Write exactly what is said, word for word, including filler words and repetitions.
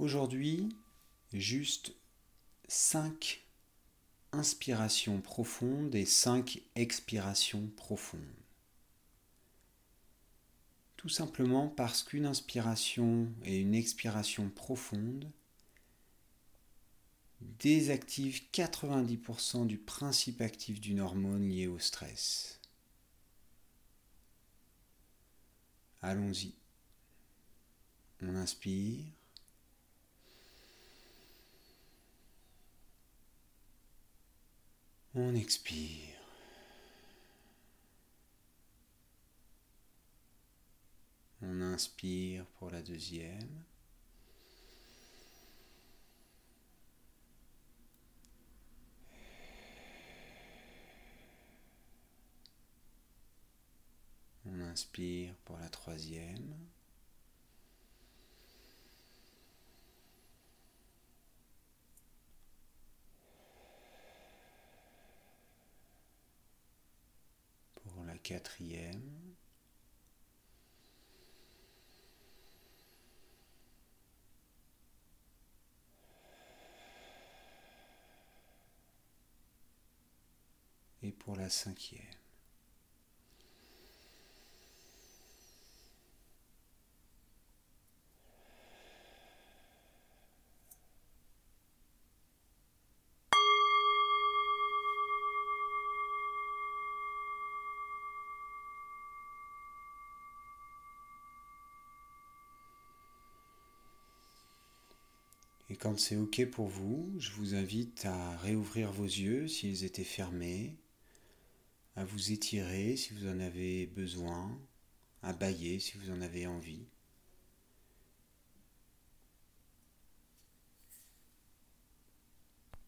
Aujourd'hui, juste cinq inspirations profondes et cinq expirations profondes. Tout simplement parce qu'une inspiration et une expiration profonde désactivent quatre-vingt-dix pour cent du principe actif d'une hormone liée au stress. Allons-y. On inspire. On expire. On inspire pour la deuxième. On inspire pour la troisième. Pour la quatrième. Et pour la cinquième. Et quand c'est OK pour vous, je vous invite à réouvrir vos yeux s'ils étaient fermés, à vous étirer si vous en avez besoin, à bâiller si vous en avez envie.